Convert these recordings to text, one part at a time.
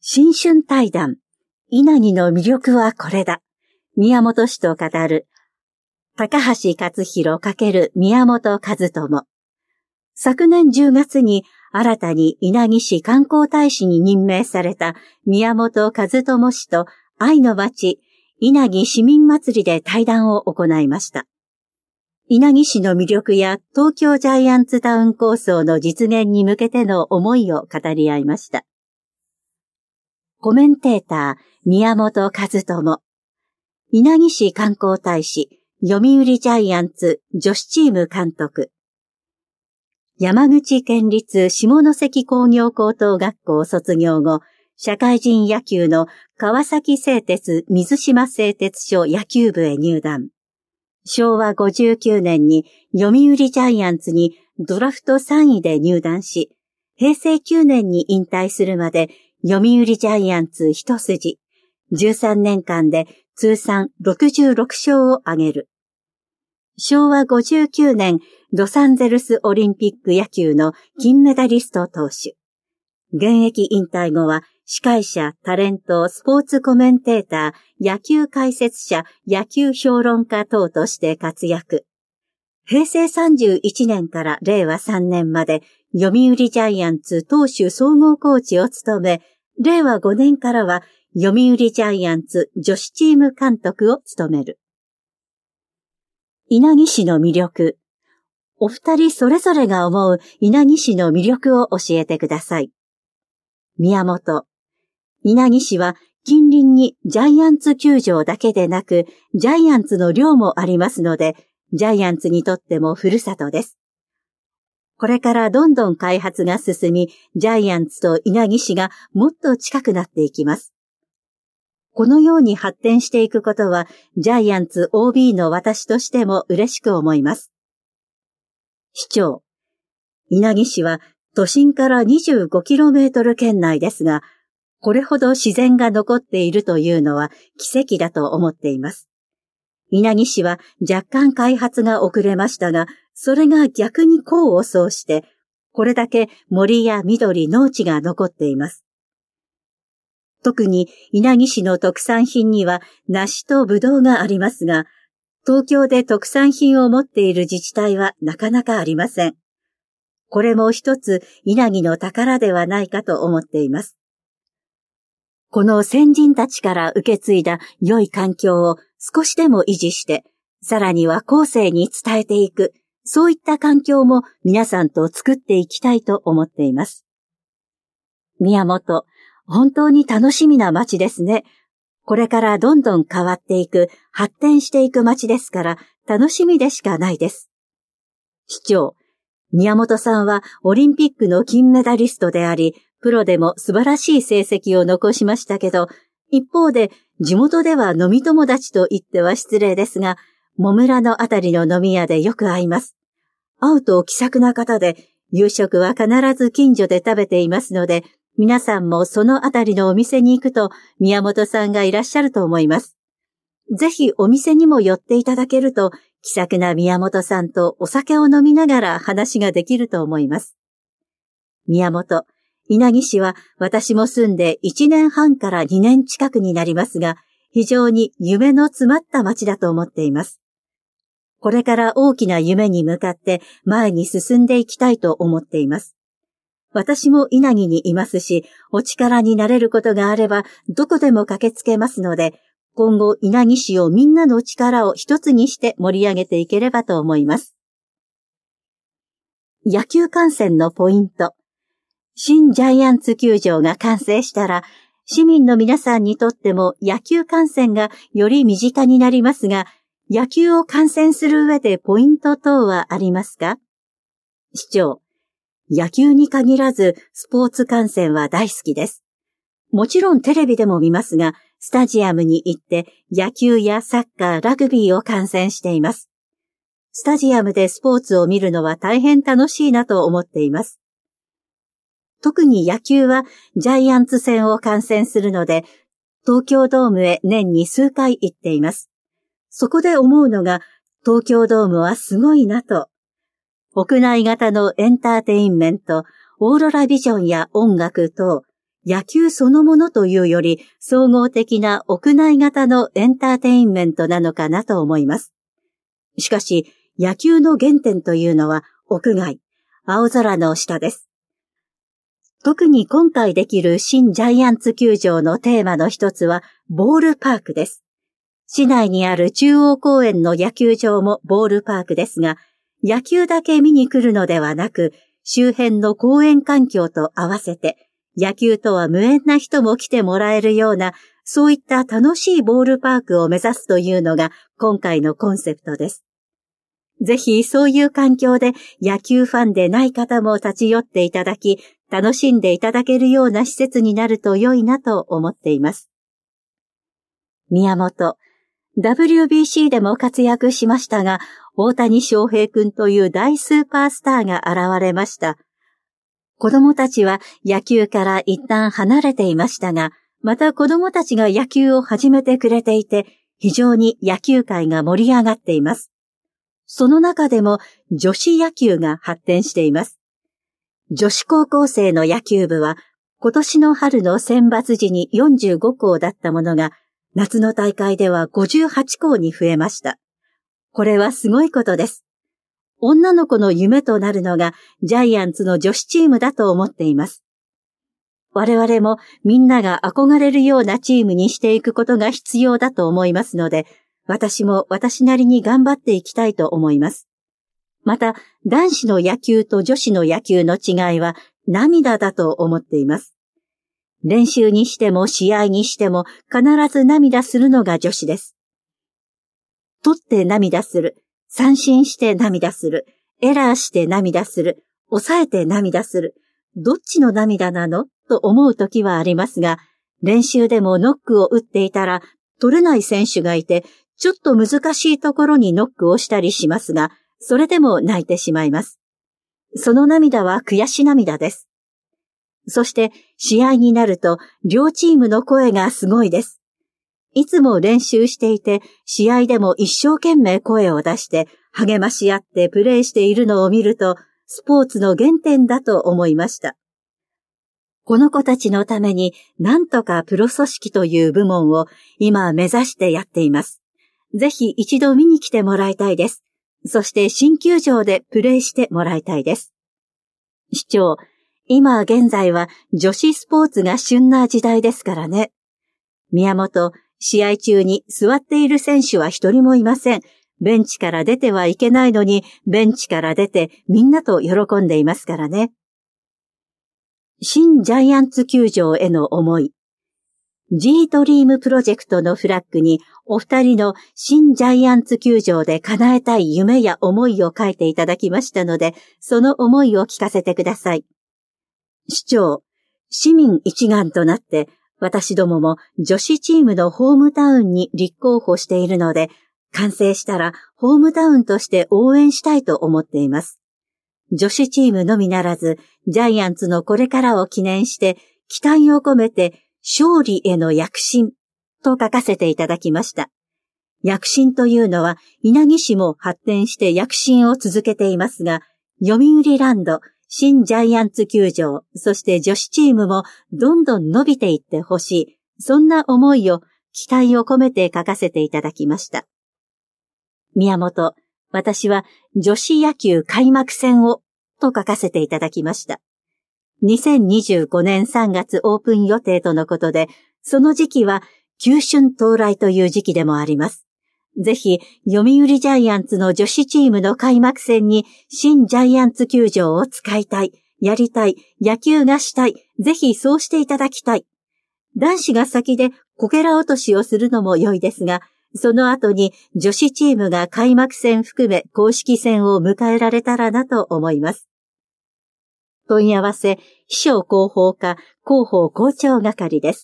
新春対談、稲城の魅力はこれだ。宮本氏と語る、高橋克弘×宮本和友。昨年10月に新たに稲城市観光大使に任命された宮本和友氏と愛の町、稲城市民祭りで対談を行いました。稲城市の魅力や東京ジャイアンツタウン構想の実現に向けての思いを語り合いました。コメンテーター、宮本和友。稲城市観光大使、読売ジャイアンツ女子チーム監督。山口県立下関工業高等学校卒業後、社会人野球の川崎製鉄水島製鉄所野球部へ入団。昭和59年に読売ジャイアンツにドラフト3位で入団し、平成9年に引退するまで読売ジャイアンツ一筋、13年間で通算66勝を挙げる。昭和59年ロサンゼルスオリンピック野球の金メダリスト投手。現役引退後は司会者、タレント、スポーツコメンテーター、野球解説者、野球評論家等として活躍。平成31年から令和3年まで読売ジャイアンツ投手総合コーチを務め、令和5年からは読売ジャイアンツ女子チーム監督を務める。稲城市の魅力。お二人それぞれが思う稲城市の魅力を教えてください。宮本。稲城市は近隣にジャイアンツ球場だけでなく、ジャイアンツの寮もありますので、ジャイアンツにとってもふるさとです。これからどんどん開発が進み、ジャイアンツと稲城市がもっと近くなっていきます。このように発展していくことは、ジャイアンツ OB の私としても嬉しく思います。市長。稲城市は都心から 25km 圏内ですが、これほど自然が残っているというのは奇跡だと思っています。稲城市は若干開発が遅れましたが、それが逆に功を奏して、これだけ森や緑、農地が残っています。特に稲城市の特産品には梨とぶどうがありますが、東京で特産品を持っている自治体はなかなかありません。これも一つ稲城の宝ではないかと思っています。この先人たちから受け継いだ良い環境を少しでも維持して、さらには後世に伝えていく、そういった環境も皆さんと作っていきたいと思っています。宮本、本当に楽しみな街ですね。これからどんどん変わっていく、発展していく街ですから、楽しみでしかないです。市長、宮本さんはオリンピックの金メダリストであり、プロでも素晴らしい成績を残しましたけど、一方で地元では飲み友達と言っては失礼ですが、もむらのあたりの飲み屋でよく会います。会うと気さくな方で、夕食は必ず近所で食べていますので、皆さんもそのあたりのお店に行くと宮本さんがいらっしゃると思います。ぜひお店にも寄っていただけると、気さくな宮本さんとお酒を飲みながら話ができると思います。宮本、稲城市は私も住んで1年半から2年近くになりますが、非常に夢の詰まった街だと思っています。これから大きな夢に向かって前に進んでいきたいと思っています。私も稲城にいますし、お力になれることがあればどこでも駆けつけますので、今後稲城市をみんなの力を一つにして盛り上げていければと思います。野球観戦のポイント。新ジャイアンツ球場が完成したら、市民の皆さんにとっても野球観戦がより身近になりますが、野球を観戦する上でポイント等はありますか？市長、野球に限らずスポーツ観戦は大好きです。もちろんテレビでも見ますが、スタジアムに行って野球やサッカー、ラグビーを観戦しています。スタジアムでスポーツを見るのは大変楽しいなと思っています。特に野球はジャイアンツ戦を観戦するので、東京ドームへ年に数回行っています。そこで思うのが、東京ドームはすごいなと。屋内型のエンターテインメント、オーロラビジョンや音楽等、 野球そのものというより総合的な屋内型のエンターテインメントなのかなと思います。しかし、野球の原点というのは屋外、青空の下です。特に今回できる新ジャイアンツ球場のテーマの一つはボールパークです。市内にある中央公園の野球場もボールパークですが、野球だけ見に来るのではなく、周辺の公園環境と合わせて、野球とは無縁な人も来てもらえるような、そういった楽しいボールパークを目指すというのが今回のコンセプトです。ぜひそういう環境で野球ファンでない方も立ち寄っていただき、楽しんでいただけるような施設になると良いなと思っています。宮本、WBC でも活躍しましたが、大谷翔平君という大スーパースターが現れました。子供たちは野球から一旦離れていましたが、また子供たちが野球を始めてくれていて、非常に野球界が盛り上がっています。その中でも女子野球が発展しています。女子高校生の野球部は今年の春の選抜時に45校だったものが夏の大会では58校に増えました。これはすごいことです。女の子の夢となるのがジャイアンツの女子チームだと思っています。我々もみんなが憧れるようなチームにしていくことが必要だと思いますので、私も私なりに頑張っていきたいと思います。また、男子の野球と女子の野球の違いは涙だと思っています。練習にしても試合にしても必ず涙するのが女子です。取って涙する、三振して涙する、エラーして涙する、抑えて涙する、どっちの涙なのと思う時はありますが、練習でもノックを打っていたら取れない選手がいて、ちょっと難しいところにノックをしたりしますが、それでも泣いてしまいます。その涙は悔し涙です。そして試合になると両チームの声がすごいです。いつも練習していて試合でも一生懸命声を出して励まし合ってプレーしているのを見るとスポーツの原点だと思いました。この子たちのためになんとかプロ組織という部門を今目指してやっています。ぜひ一度見に来てもらいたいです。そして新球場でプレーしてもらいたいです。市長、今現在は女子スポーツが旬な時代ですからね。宮本、試合中に座っている選手は一人もいません。ベンチから出てはいけないのに、ベンチから出てみんなと喜んでいますからね。新ジャイアンツ球場への思い。G ドリームプロジェクトのフラッグにお二人の新ジャイアンツ球場で叶えたい夢や思いを書いていただきましたので、その思いを聞かせてください。市長、市民一丸となって私どもも女子チームのホームタウンに立候補しているので、完成したらホームタウンとして応援したいと思っています。女子チームのみならず、ジャイアンツのこれからを記念して期待を込めて勝利への躍進と書かせていただきました。躍進というのは稲城市も発展して躍進を続けていますが、読売ランド、新ジャイアンツ球場、そして女子チームもどんどん伸びていってほしい。そんな思いを期待を込めて書かせていただきました。宮本、私は女子野球開幕戦をと書かせていただきました。2025年3月オープン予定とのことで、その時期は球春到来という時期でもあります。ぜひ、読売ジャイアンツの女子チームの開幕戦に新ジャイアンツ球場を使いたい、やりたい、野球がしたい、ぜひそうしていただきたい。男子が先でこけら落としをするのも良いですが、その後に女子チームが開幕戦含め公式戦を迎えられたらなと思います。問い合わせ、秘書広報課広報校長係です。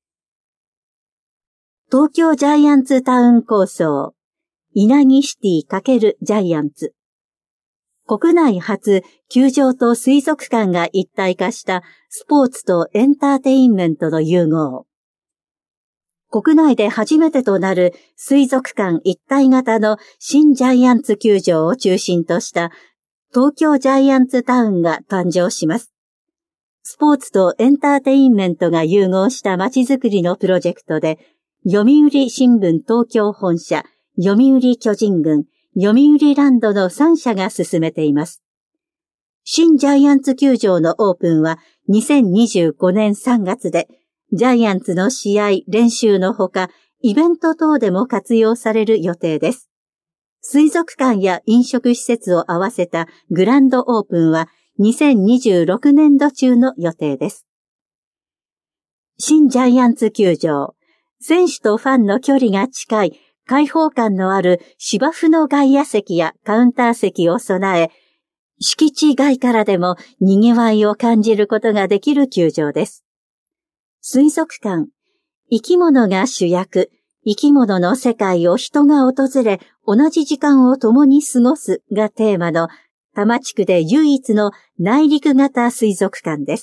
東京ジャイアンツタウン構想、稲城シティ×ジャイアンツ。国内初、球場と水族館が一体化したスポーツとエンターテインメントの融合。国内で初めてとなる水族館一体型の新ジャイアンツ球場を中心とした東京ジャイアンツタウンが誕生します。 スポーツとエンターテインメントが融合した街づくりのプロジェクトで、読売新聞東京本社、読売巨人軍、読売ランドの3社が進めています。新ジャイアンツ球場のオープンは2025年3月で、ジャイアンツの試合、練習のほか、イベント等でも活用される予定です。水族館や飲食施設を合わせたグランドオープンは2026年度中の予定です。新ジャイアンツ球場、選手とファンの距離が近い開放感のある芝生の外野席やカウンター席を備え、敷地外からでも賑わいを感じることができる球場です。水族館、生き物が主役、生き物の世界を人が訪れ、同じ時間を共に過ごすがテーマの多摩地区で唯一の内陸型水族館です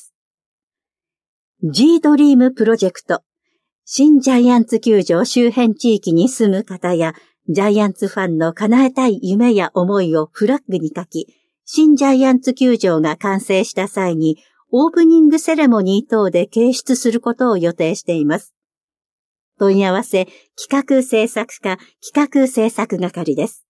。G ドリームプロジェクト、新ジャイアンツ球場周辺地域に住む方や、ジャイアンツファンの叶えたい夢や思いをフラッグに書き、新ジャイアンツ球場が完成した際に、オープニングセレモニー等で掲出することを予定しています。問い合わせ、企画制作課、企画制作係です。